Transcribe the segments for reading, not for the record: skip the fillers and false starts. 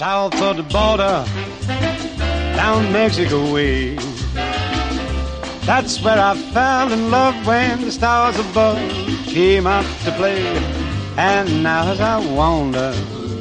south of the border, down Mexico way. That's where I fell in love when the stars above came out to play. And now as I wander...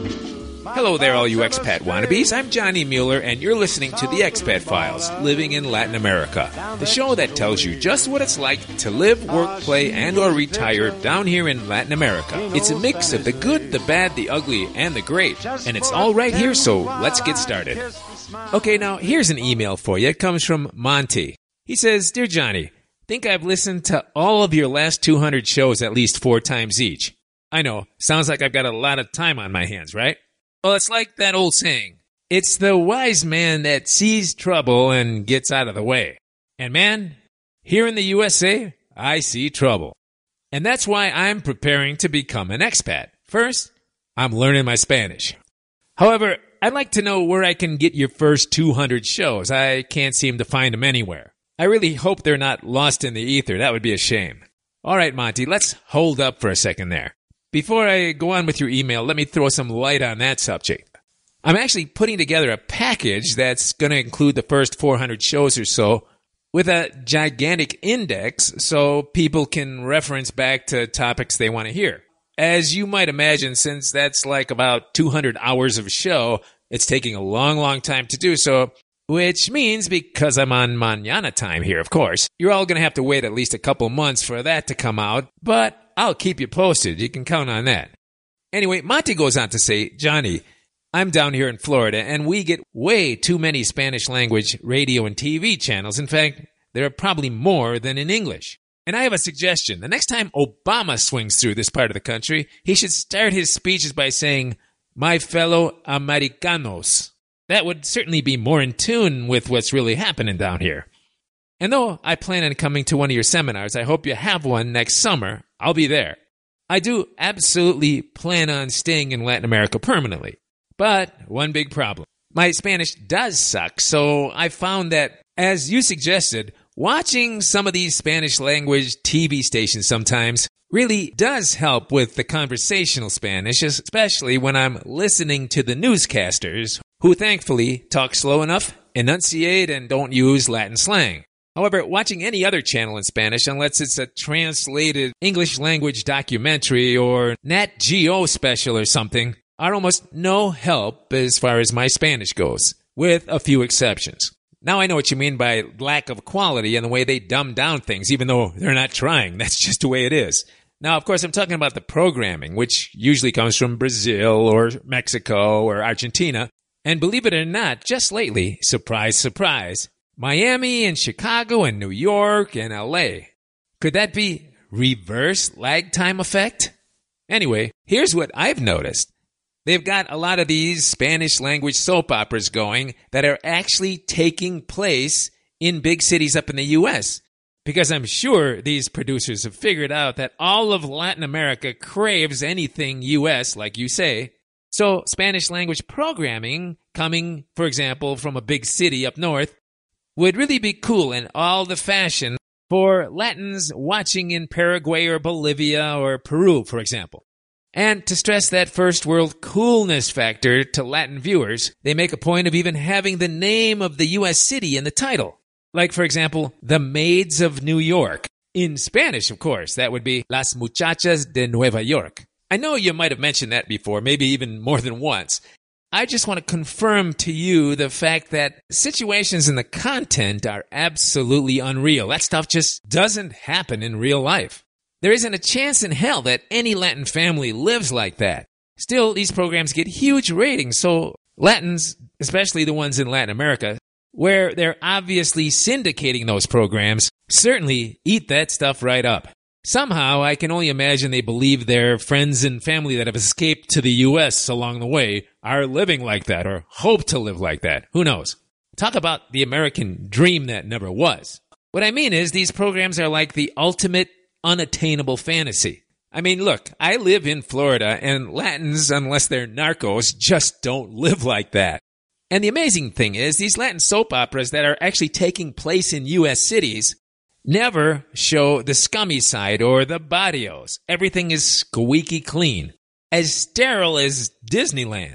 Hello there, all you expat wannabes. I'm Johnny Mueller, and you're listening to The Expat Files, Living in Latin America, the show that tells you just what it's like to live, work, play, and or retire down here in Latin America. It's a mix of the good, the bad, the ugly, and the great, and it's all right here, so let's get started. Okay, now, here's an email for you. It comes from Monty. He says, Dear Johnny, think I've listened to all of your last 200 shows at least 4 times each. I know, sounds like I've got a lot of time on my hands, right? Well, it's like that old saying, it's the wise man that sees trouble and gets out of the way. And man, here in the USA, I see trouble. And that's why I'm preparing to become an expat. First, I'm learning my Spanish. However, I'd like to know where I can get your first 200 shows. I can't seem to find them anywhere. I really hope they're not lost in the ether. That would be a shame. All right, Monty, let's hold up for a second there. Before I go on with your email, let me throw some light on that subject. I'm actually putting together a package that's going to include the first 400 shows or so with a gigantic index so people can reference back to topics they want to hear. As you might imagine, since that's like about 200 hours of show, it's taking a long, long time to do so, which means, because I'm on mañana time here, of course, you're all going to have to wait at least a couple months for that to come out, but I'll keep you posted. You can count on that. Anyway, Monty goes on to say, Johnny, I'm down here in Florida, and we get way too many Spanish language radio and TV channels. In fact, there are probably more than in English. And I have a suggestion. The next time Obama swings through this part of the country, he should start his speeches by saying, my fellow Americanos. That would certainly be more in tune with what's really happening down here. And though I plan on coming to one of your seminars, I hope you have one next summer. I'll be there. I do absolutely plan on staying in Latin America permanently. But one big problem. My Spanish does suck, so I found that, as you suggested, watching some of these Spanish language TV stations sometimes really does help with the conversational Spanish, especially when I'm listening to the newscasters who thankfully talk slow enough, enunciate, and don't use Latin slang. However, watching any other channel in Spanish, unless it's a translated English language documentary or Nat Geo special or something, are almost no help as far as my Spanish goes, with a few exceptions. Now I know what you mean by lack of quality and the way they dumb down things, even though they're not trying. That's just the way it is. Now, of course, I'm talking about the programming, which usually comes from Brazil or Mexico or Argentina. And believe it or not, just lately, surprise, surprise, Miami and Chicago and New York and LA. Could that be reverse lag time effect? Anyway, here's what I've noticed. They've got a lot of these Spanish language soap operas going that are actually taking place in big cities up in the U.S. Because I'm sure these producers have figured out that all of Latin America craves anything U.S., like you say. So Spanish language programming coming, for example, from a big city up north would really be cool and all the fashion for Latins watching in Paraguay or Bolivia or Peru, for example. And to stress that first world coolness factor to Latin viewers, they make a point of even having the name of the U.S. city in the title. Like, for example, The Maids of New York. In Spanish, of course, that would be Las Muchachas de Nueva York. I know you might have mentioned that before, maybe even more than once. I just want to confirm to you the fact that situations in the content are absolutely unreal. That stuff just doesn't happen in real life. There isn't a chance in hell that any Latin family lives like that. Still, these programs get huge ratings, so Latins, especially the ones in Latin America, where they're obviously syndicating those programs, certainly eat that stuff right up. Somehow, I can only imagine they believe their friends and family that have escaped to the U.S. along the way are living like that or hope to live like that. Who knows? Talk about the American dream that never was. What I mean is these programs are like the ultimate unattainable fantasy. I mean, look, I live in Florida, and Latins, unless they're narcos, just don't live like that. And the amazing thing is, these Latin soap operas that are actually taking place in U.S. cities never show the scummy side or the barrios. Everything is squeaky clean, as sterile as Disneyland.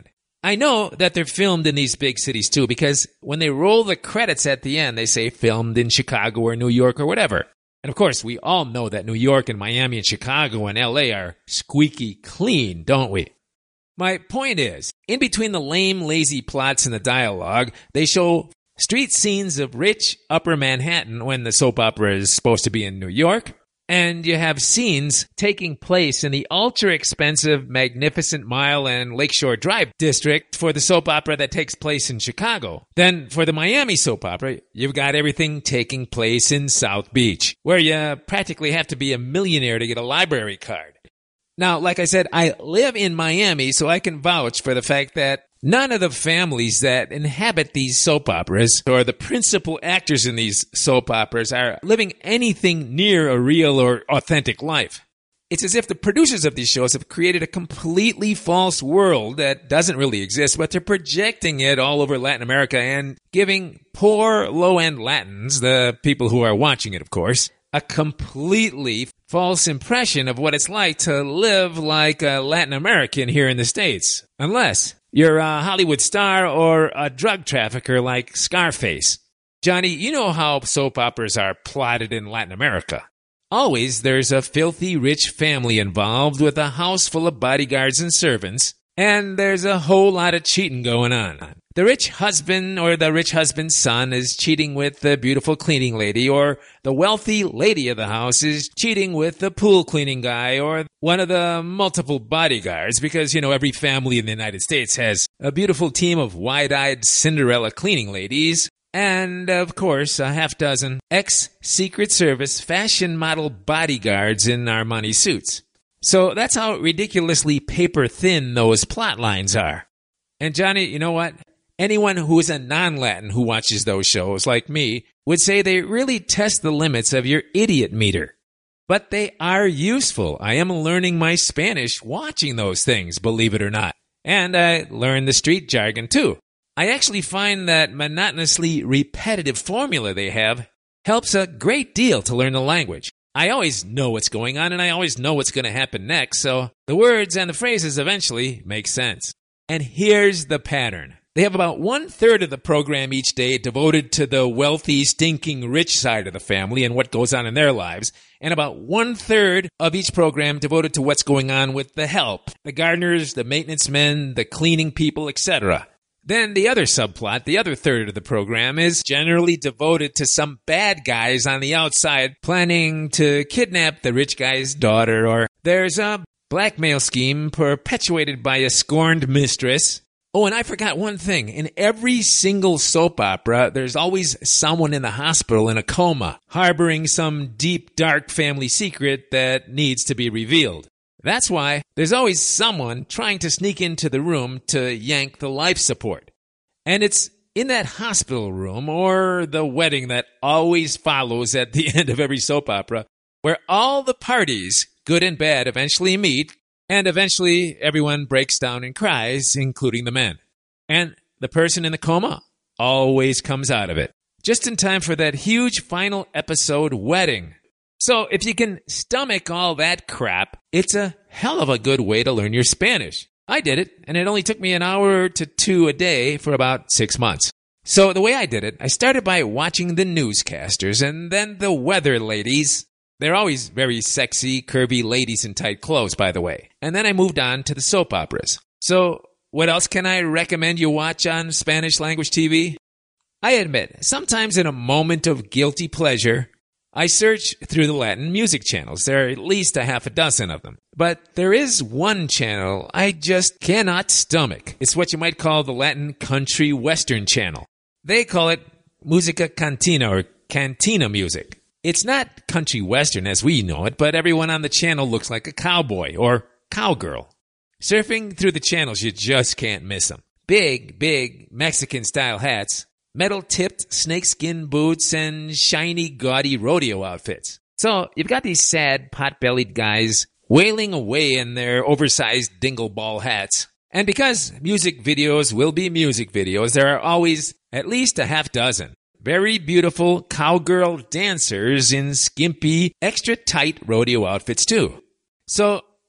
I know that they're filmed in these big cities too, because when they roll the credits at the end, they say filmed in Chicago or New York or whatever. And of course, we all know that New York and Miami and Chicago and LA are squeaky clean, don't we? My point is, in between the lame, lazy plots and the dialogue, they show street scenes of rich Upper Manhattan when the soap opera is supposed to be in New York. And you have scenes taking place in the ultra-expensive Magnificent Mile and Lakeshore Drive district for the soap opera that takes place in Chicago. Then for the Miami soap opera, you've got everything taking place in South Beach, where you practically have to be a millionaire to get a library card. Now, like I said, I live in Miami, so I can vouch for the fact that none of the families that inhabit these soap operas or the principal actors in these soap operas are living anything near a real or authentic life. It's as if the producers of these shows have created a completely false world that doesn't really exist, but they're projecting it all over Latin America and giving poor low-end Latins, the people who are watching it, of course, a completely false impression of what it's like to live like a Latin American here in the States. Unless you're a Hollywood star or a drug trafficker like Scarface. Johnny, you know how soap operas are plotted in Latin America. Always there's a filthy rich family involved with a house full of bodyguards and servants, and there's a whole lot of cheating going on. The rich husband or the rich husband's son is cheating with the beautiful cleaning lady, or the wealthy lady of the house is cheating with the pool cleaning guy or one of the multiple bodyguards, because, every family in the United States has a beautiful team of wide-eyed Cinderella cleaning ladies, and, of course, a half-dozen ex-Secret Service fashion model bodyguards in Armani suits. So that's how ridiculously paper-thin those plot lines are. And Johnny, you know what? Anyone who is a non-Latin who watches those shows, like me, would say they really test the limits of your idiot meter. But they are useful. I am learning my Spanish watching those things, believe it or not. And I learned the street jargon, too. I actually find that monotonously repetitive formula they have helps a great deal to learn the language. I always know what's going on, and I always know what's going to happen next, so the words and the phrases eventually make sense. And here's the pattern. They have about 1/3 of the program each day devoted to the wealthy, stinking rich side of the family and what goes on in their lives, and about 1/3 of each program devoted to what's going on with the help, the gardeners, the maintenance men, the cleaning people, etc. Then the other subplot, the other third of the program, is generally devoted to some bad guys on the outside planning to kidnap the rich guy's daughter, or there's a blackmail scheme perpetuated by a scorned mistress. Oh, and I forgot one thing. In every single soap opera, there's always someone in the hospital in a coma, harboring some deep, dark family secret that needs to be revealed. That's why there's always someone trying to sneak into the room to yank the life support. And it's in that hospital room, or the wedding that always follows at the end of every soap opera, where all the parties, good and bad, eventually meet, and eventually everyone breaks down and cries, including the men. And the person in the coma always comes out of it, just in time for that huge final episode wedding. So if you can stomach all that crap, it's a hell of a good way to learn your Spanish. I did it, and it only took me an hour to 2 a day for about 6 months. So the way I did it, I started by watching the newscasters and then the weather ladies. They're always very sexy, curvy ladies in tight clothes, by the way. And then I moved on to the soap operas. So what else can I recommend you watch on Spanish language TV? I admit, sometimes in a moment of guilty pleasure, I search through the Latin music channels. There are at least a half a dozen of them. But there is one channel I just cannot stomach. It's what you might call the Latin country western channel. They call it Musica Cantina, or cantina music. It's not country western as we know it, but everyone on the channel looks like a cowboy or cowgirl. Surfing through the channels, you just can't miss them. Big Mexican-style hats, metal-tipped snakeskin boots, and shiny, gaudy rodeo outfits. So you've got these sad, pot-bellied guys wailing away in their oversized dingle ball hats. And because music videos will be music videos, there are always at least a half dozen very beautiful cowgirl dancers in skimpy, extra-tight rodeo outfits, too. So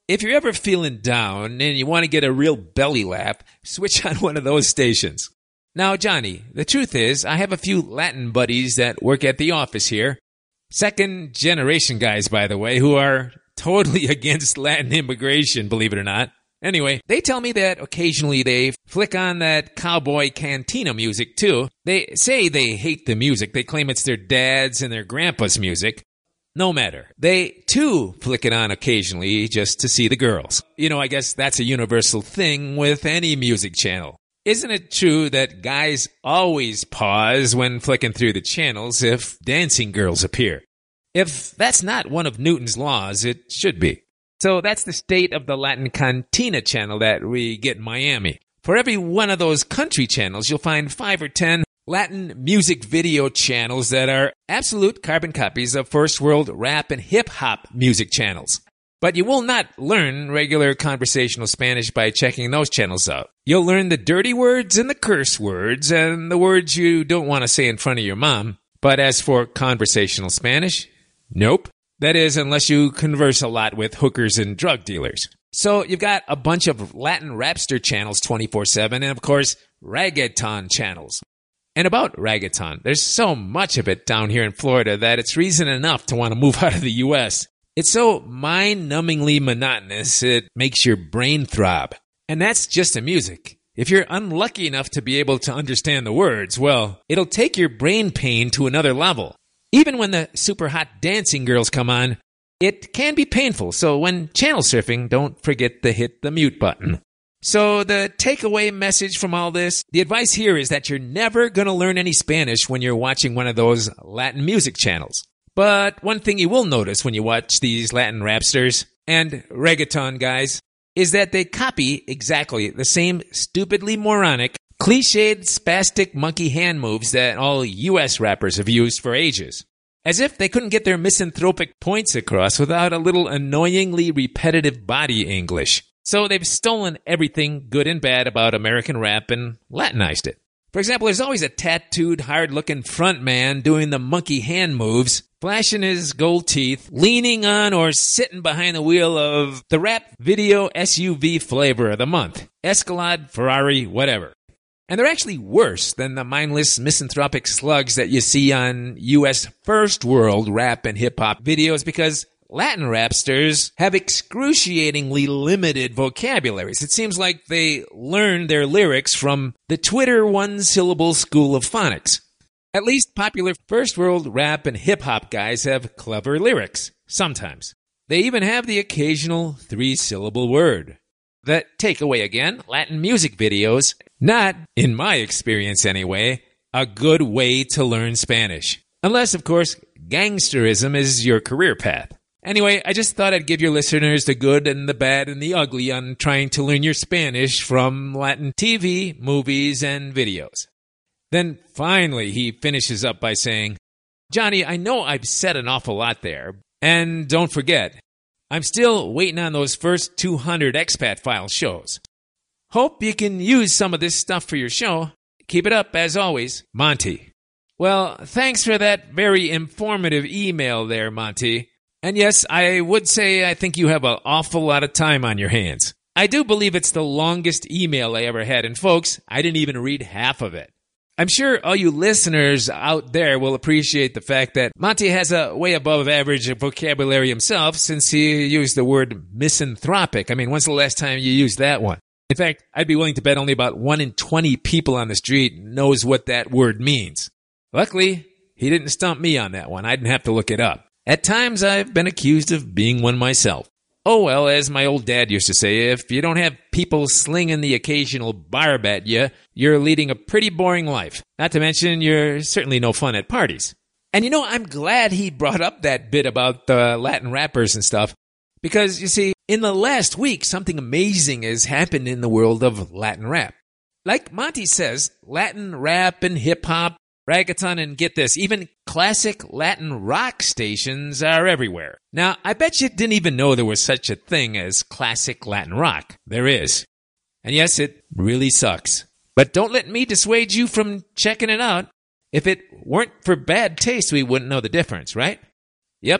if you're ever feeling down and you want to get a real belly laugh, switch on one of those stations. Now, Johnny, the truth is, I have a few Latin buddies that work at the office here. Second-generation guys, by the way, who are totally against Latin immigration, believe it or not. Anyway, they tell me that occasionally they flick on that cowboy cantina music, too. They say they hate the music. They claim it's their dad's and their grandpa's music. No matter. They, too, flick it on occasionally just to see the girls. You know, I guess that's a universal thing with any music channel. Isn't it true that guys always pause when flicking through the channels if dancing girls appear? If that's not one of Newton's laws, it should be. So that's the state of the Latin Cantina channel that we get in Miami. For every one of those country channels, you'll find 5 or 10 Latin music video channels that are absolute carbon copies of first world rap and hip-hop music channels. But you will not learn regular conversational Spanish by checking those channels out. You'll learn the dirty words and the curse words and the words you don't want to say in front of your mom. But as for conversational Spanish, nope. That is, unless you converse a lot with hookers and drug dealers. So you've got a bunch of Latin rapster channels 24/7 and, of course, reggaeton channels. And about reggaeton, there's so much of it down here in Florida that it's reason enough to want to move out of the U.S. It's so mind-numbingly monotonous, it makes your brain throb. And that's just the music. If you're unlucky enough to be able to understand the words, well, it'll take your brain pain to another level. Even when the super hot dancing girls come on, it can be painful. So when channel surfing, don't forget to hit the mute button. So the takeaway message from all this, the advice here is that you're never going to learn any Spanish when you're watching one of those Latin music channels. But one thing you will notice when you watch these Latin rapsters and reggaeton guys is that they copy exactly the same stupidly moronic, cliched, spastic monkey hand moves that all U.S. rappers have used for ages. As if they couldn't get their misanthropic points across without a little annoyingly repetitive body English. So they've stolen everything good and bad about American rap and Latinized it. For example, there's always a tattooed, hard-looking front man doing the monkey hand moves, flashing his gold teeth, leaning on or sitting behind the wheel of the rap video SUV flavor of the month. Escalade, Ferrari, whatever. And they're actually worse than the mindless, misanthropic slugs that you see on U.S. first world rap and hip-hop videos because Latin rapsters have excruciatingly limited vocabularies. It seems like they learned their lyrics from the Twitter one-syllable school of phonics. At least popular first world rap and hip-hop guys have clever lyrics, sometimes. They even have the occasional 3-syllable word. The takeaway again, Latin music videos, not, in my experience anyway, a good way to learn Spanish. Unless, of course, gangsterism is your career path. Anyway, I just thought I'd give your listeners the good and the bad and the ugly on trying to learn your Spanish from Latin TV, movies, and videos. Then finally he finishes up by saying, Johnny, I know I've said an awful lot there, and don't forget, I'm still waiting on those first 200 Expat Files shows. Hope you can use some of this stuff for your show. Keep it up, as always, Monty. Well, thanks for that very informative email there, Monty. And yes, I would say I think you have an awful lot of time on your hands. I do believe it's the longest email I ever had, and folks, I didn't even read half of it. I'm sure all you listeners out there will appreciate the fact that Monty has a way above average vocabulary himself since he used the word misanthropic. I mean, when's the last time you used that one? In fact, I'd be willing to bet only about 1 in 20 people on the street knows what that word means. Luckily, he didn't stump me on that one. I didn't have to look it up. At times, I've been accused of being one myself. Oh well, as my old dad used to say, if you don't have people slinging the occasional barb at you, you're leading a pretty boring life. Not to mention, you're certainly no fun at parties. And you know, I'm glad he brought up that bit about the Latin rappers and stuff, because, you see, in the last week, something amazing has happened in the world of Latin rap. Like Monty says, Latin rap and hip-hop, reggaeton, and get this, even classic Latin rock stations are everywhere. Now, I bet you didn't even know there was such a thing as classic Latin rock. There is. And yes, it really sucks. But don't let me dissuade you from checking it out. If it weren't for bad taste, we wouldn't know the difference, right? Yep,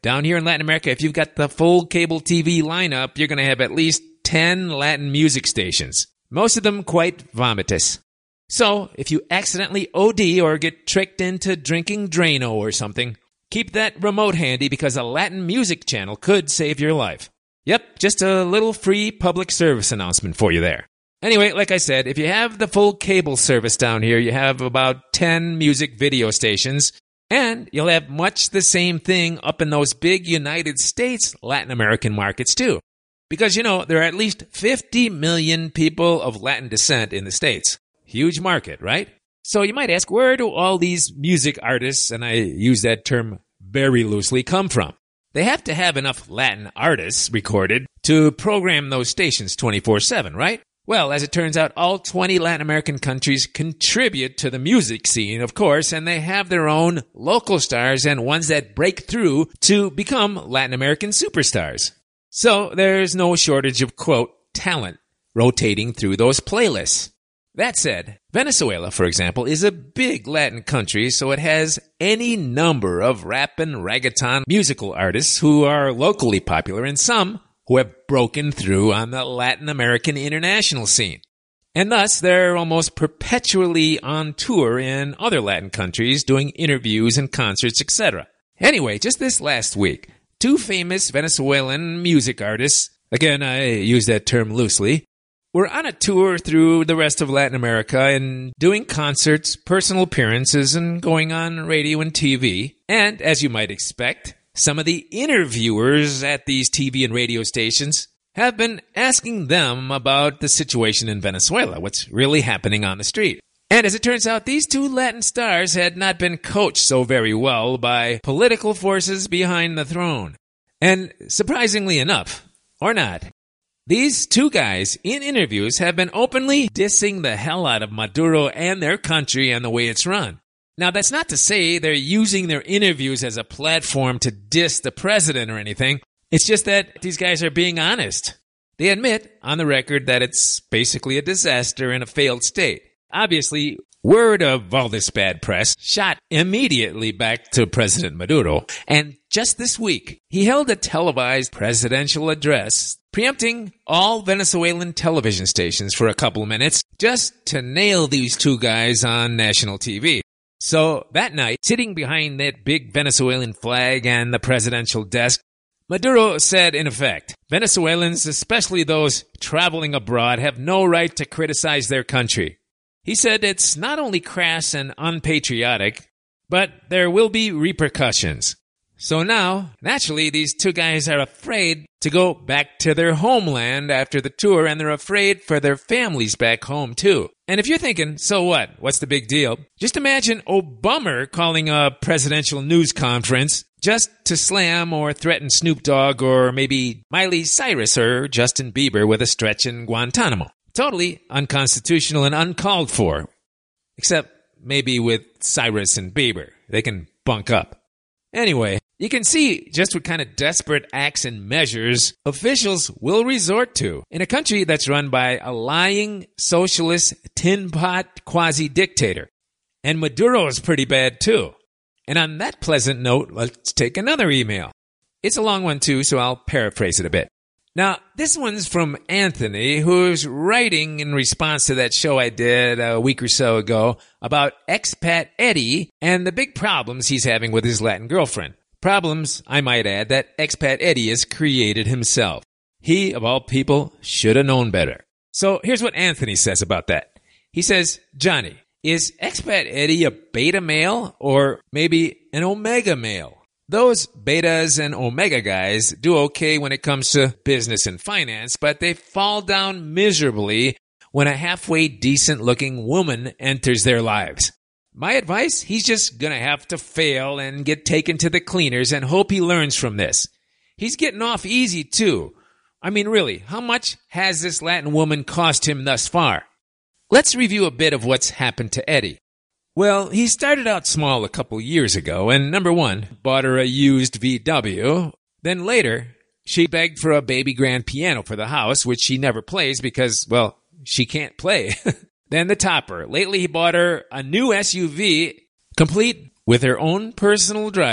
Down here in Latin America, if you've got the full cable TV lineup, you're going to have at least 10 Latin music stations. Most of them quite vomitous. So, if you accidentally OD or get tricked into drinking Drano or something, keep that remote handy because a Latin music channel could save your life. Yep, just a little free public service announcement for you there. Anyway, like I said, if you have the full cable service down here, you have about 10 music video stations, and you'll have much the same thing up in those big United States Latin American markets too. Because, there are at least 50 million people of Latin descent in the States. Huge market, right? So you might ask, where do all these music artists, and I use that term very loosely, come from? They have to have enough Latin artists recorded to program those stations 24/7, right? Well, as it turns out, all 20 Latin American countries contribute to the music scene, of course, and they have their own local stars and ones that break through to become Latin American superstars. So there's no shortage of, quote, talent rotating through those playlists. That said, Venezuela, for example, is a big Latin country, so it has any number of rap and reggaeton musical artists who are locally popular and some who have broken through on the Latin American international scene. And thus, they're almost perpetually on tour in other Latin countries doing interviews and concerts, etc. Anyway, just this last week, two famous Venezuelan music artists, again, I use that term loosely, were on a tour through the rest of Latin America and doing concerts, personal appearances, and going on radio and TV. And, as you might expect, some of the interviewers at these TV and radio stations have been asking them about the situation in Venezuela, what's really happening on the street. And as it turns out, these two Latin stars had not been coached so very well by political forces behind the throne. And surprisingly enough, or not, these two guys in interviews have been openly dissing the hell out of Maduro and their country and the way it's run. Now, that's not to say they're using their interviews as a platform to diss the president or anything. It's just that these guys are being honest. They admit on the record that it's basically a disaster and a failed state. Obviously, word of all this bad press shot immediately back to President Maduro. And just this week, he held a televised presidential address preempting all Venezuelan television stations for a couple of minutes just to nail these two guys on national TV. So that night, sitting behind that big Venezuelan flag and the presidential desk, Maduro said, in effect, Venezuelans, especially those traveling abroad, have no right to criticize their country. He said it's not only crass and unpatriotic, but there will be repercussions. So now, naturally, these two guys are afraid to go back to their homeland after the tour, and they're afraid for their families back home, too. And if you're thinking, so what? What's the big deal? Just imagine Obama calling a presidential news conference just to slam or threaten Snoop Dogg or maybe Miley Cyrus or Justin Bieber with a stretch in Guantanamo. Totally unconstitutional and uncalled for. Except maybe with Cyrus and Bieber. They can bunk up. Anyway, you can see just what kind of desperate acts and measures officials will resort to in a country that's run by a lying, socialist, tin-pot quasi-dictator. And Maduro is pretty bad, too. And on that pleasant note, let's take another email. It's a long one, too, so I'll paraphrase it a bit. Now, this one's from Anthony, who's writing in response to that show I did a week or so ago about expat Eddie and the big problems he's having with his Latin girlfriend. Problems, I might add, that expat Eddie has created himself. He, of all people, should have known better. So here's what Anthony says about that. He says, Johnny, is expat Eddie a beta male or maybe an omega male? Those betas and omega guys do okay when it comes to business and finance, but they fall down miserably when a halfway decent-looking woman enters their lives. My advice? He's just gonna have to fail and get taken to the cleaners and hope he learns from this. He's getting off easy, too. I mean, really, how much has this Latin woman cost him thus far? Let's review a bit of what's happened to Eddie. Well, he started out small a couple years ago, and number one, bought her a used VW. Then later, she begged for a baby grand piano for the house, which she never plays because, well, she can't play. Then the topper. Lately, he bought her a new SUV, complete with her own personal driver.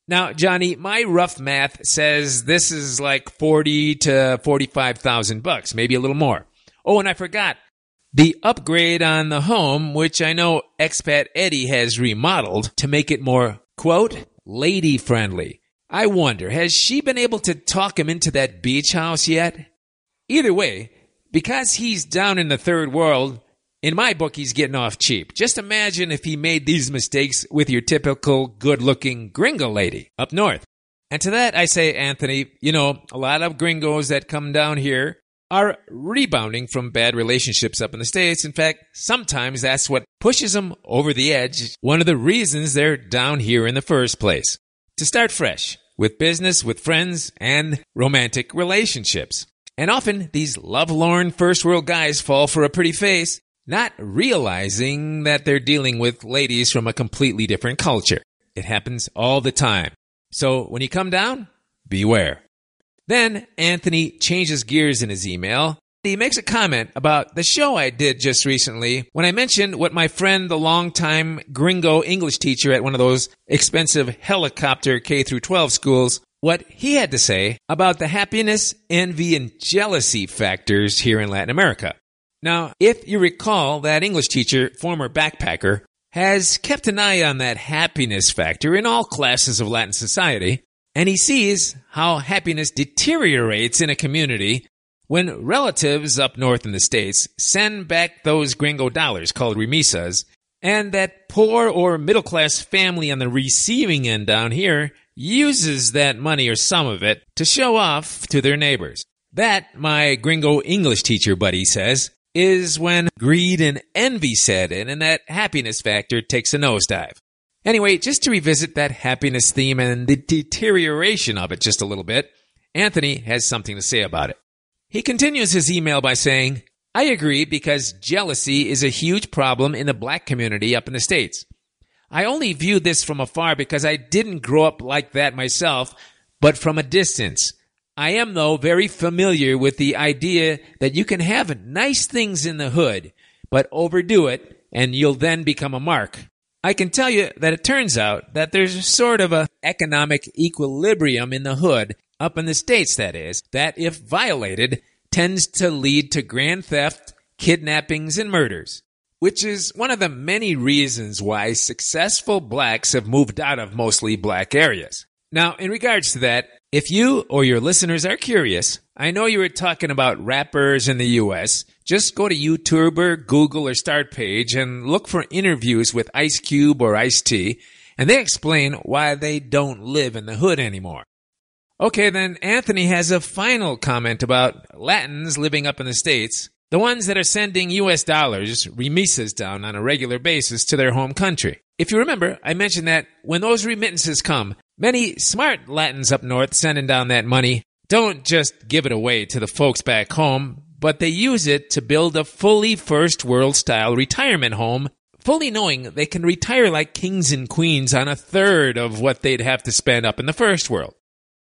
Now, Johnny, my rough math says this is like 40 to 45,000 bucks, maybe a little more. Oh, and I forgot the upgrade on the home, which I know expat Eddie has remodeled to make it more, quote, lady-friendly. I wonder, has she been able to talk him into that beach house yet? Either way, because he's down in the third world, in my book, he's getting off cheap. Just imagine if he made these mistakes with your typical good-looking gringo lady up north. And to that, I say, Anthony, a lot of gringos that come down here are rebounding from bad relationships up in the States. In fact, sometimes that's what pushes them over the edge, one of the reasons they're down here in the first place. To start fresh, with business, with friends, and romantic relationships. And often, these lovelorn first-world guys fall for a pretty face, not realizing that they're dealing with ladies from a completely different culture. It happens all the time. So when you come down, beware. Then Anthony changes gears in his email. He makes a comment about the show I did just recently when I mentioned what my friend, the longtime gringo English teacher at one of those expensive helicopter K-12 schools, what he had to say about the happiness, envy, and jealousy factors here in Latin America. Now, if you recall, that English teacher, former backpacker, has kept an eye on that happiness factor in all classes of Latin society, and he sees how happiness deteriorates in a community when relatives up north in the States send back those gringo dollars called remisas, and that poor or middle-class family on the receiving end down here uses that money or some of it to show off to their neighbors. That, my gringo English teacher buddy says, is when greed and envy set in and that happiness factor takes a nosedive. Anyway, just to revisit that happiness theme and the deterioration of it just a little bit, Anthony has something to say about it. He continues his email by saying, I agree because jealousy is a huge problem in the black community up in the States. I only view this from afar because I didn't grow up like that myself, but from a distance. I am, though, very familiar with the idea that you can have nice things in the hood, but overdo it, and you'll then become a mark. I can tell you that it turns out that there's sort of an economic equilibrium in the hood, up in the States that is, that if violated, tends to lead to grand theft, kidnappings, and murders, which is one of the many reasons why successful blacks have moved out of mostly black areas. Now, in regards to that, if you or your listeners are curious, I know you were talking about rappers in the U.S., just go to YouTube or Google or Startpage and look for interviews with Ice Cube or Ice-T, and they explain why they don't live in the hood anymore. Okay, then Anthony has a final comment about Latins living up in the States, the ones that are sending U.S. dollars, remisas down on a regular basis to their home country. If you remember, I mentioned that when those remittances come, many smart Latins up north sending down that money don't just give it away to the folks back home, but they use it to build a fully first world style retirement home, fully knowing they can retire like kings and queens on a third of what they'd have to spend up in the first world.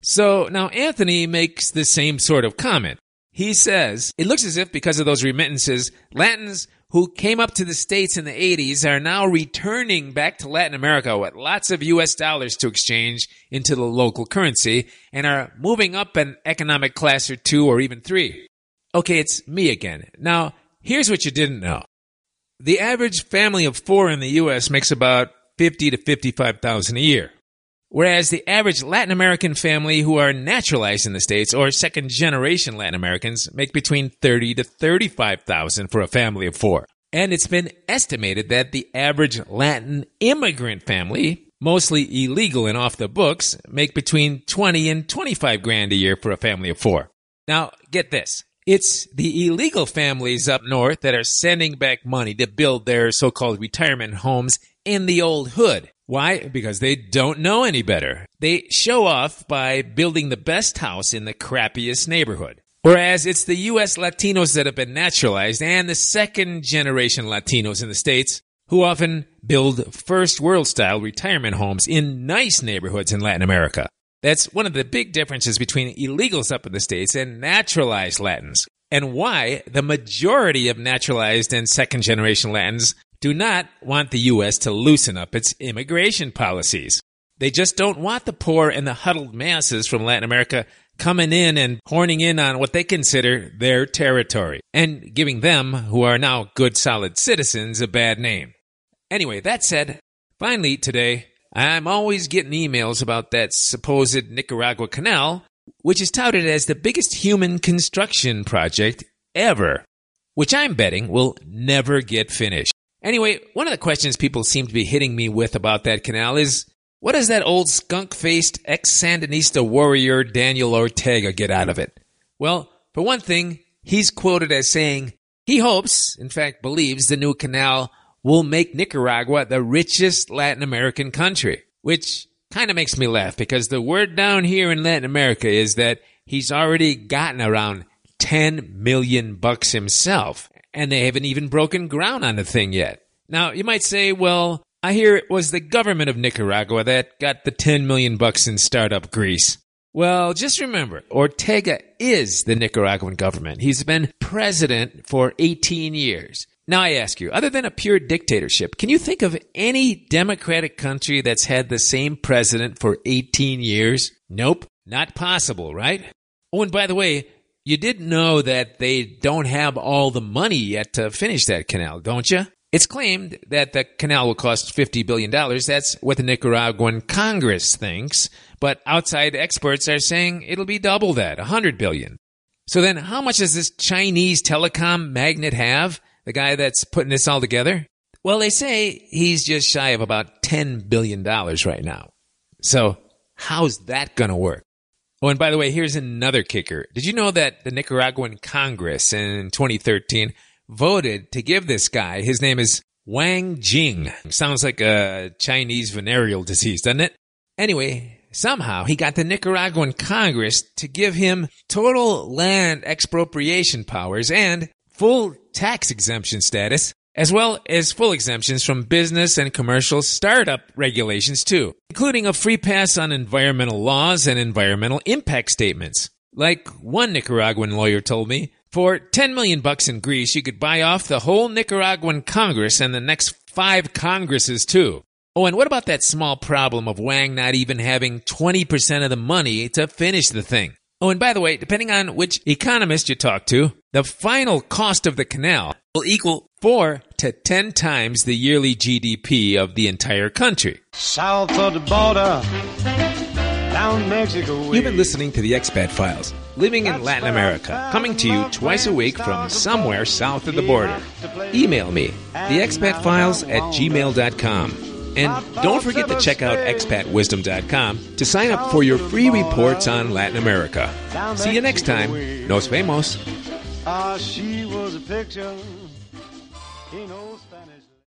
So now Anthony makes the same sort of comment. He says, it looks as if because of those remittances, Latins who came up to the States in the 80s are now returning back to Latin America with lots of U.S. dollars to exchange into the local currency and are moving up an economic class or two or even three. Okay, it's me again. Now, here's what you didn't know. The average family of four in the U.S. makes about $50,000 to $55,000 a year, whereas the average Latin American family who are naturalized in the States or second-generation Latin Americans make between $30,000 to $35,000 for a family of four. And it's been estimated that the average Latin immigrant family, mostly illegal and off the books, make between $20,000 and $25,000 a year for a family of four. Now, get this. It's the illegal families up north that are sending back money to build their so-called retirement homes in the old hood. Why? Because they don't know any better. They show off by building the best house in the crappiest neighborhood. Whereas it's the U.S. Latinos that have been naturalized and the second-generation Latinos in the States who often build first-world-style retirement homes in nice neighborhoods in Latin America. That's one of the big differences between illegals up in the States and naturalized Latins, and why the majority of naturalized and second-generation Latins do not want the U.S. to loosen up its immigration policies. They just don't want the poor and the huddled masses from Latin America coming in and horning in on what they consider their territory and giving them, who are now good, solid citizens, a bad name. Anyway, that said, finally today, I'm always getting emails about that supposed Nicaragua Canal, which is touted as the biggest human construction project ever, which I'm betting will never get finished. Anyway, one of the questions people seem to be hitting me with about that canal is, what does that old skunk-faced ex-Sandinista warrior Daniel Ortega get out of it? Well, for one thing, he's quoted as saying he hopes, in fact believes, the new canal will make Nicaragua the richest Latin American country, which kind of makes me laugh because the word down here in Latin America is that he's already gotten around $10 million himself, and they haven't even broken ground on the thing yet. Now, you might say, well, I hear it was the government of Nicaragua that got the $10 million in startup grease. Well, just remember, Ortega is the Nicaraguan government. He's been president for 18 years. Now I ask you, other than a pure dictatorship, can you think of any democratic country that's had the same president for 18 years? Nope, not possible, right? Oh, and by the way, you did know that they don't have all the money yet to finish that canal, don't you? It's claimed that the canal will cost $50 billion. That's what the Nicaraguan Congress thinks. But outside experts are saying it'll be double that, $100 billion. So then how much does this Chinese telecom magnate have, the guy that's putting this all together? Well, they say he's just shy of about $10 billion right now. So how's that going to work? Oh, and by the way, here's another kicker. Did you know that the Nicaraguan Congress in 2013 voted to give this guy, his name is Wang Jing. Sounds like a Chinese venereal disease, doesn't it? Anyway, somehow he got the Nicaraguan Congress to give him total land expropriation powers and full tax exemption status, as well as full exemptions from business and commercial startup regulations too, including a free pass on environmental laws and environmental impact statements. Like one Nicaraguan lawyer told me, for $10 million in grease, you could buy off the whole Nicaraguan Congress and the next 5 Congresses, too. Oh, and what about that small problem of Wang not even having 20% of the money to finish the thing? Oh, and by the way, depending on which economist you talk to, the final cost of the canal will equal 4 to 10 times the yearly GDP of the entire country. South of the border, down Mexico way. You've been listening to the Expat Files, living in Latin America, coming to you twice a week from somewhere south of the border. Email me, theexpatfiles@gmail.com. And don't forget to check out expatwisdom.com to sign up for your free reports on Latin America. See you next time. Nos vemos. She was a picture. He knows.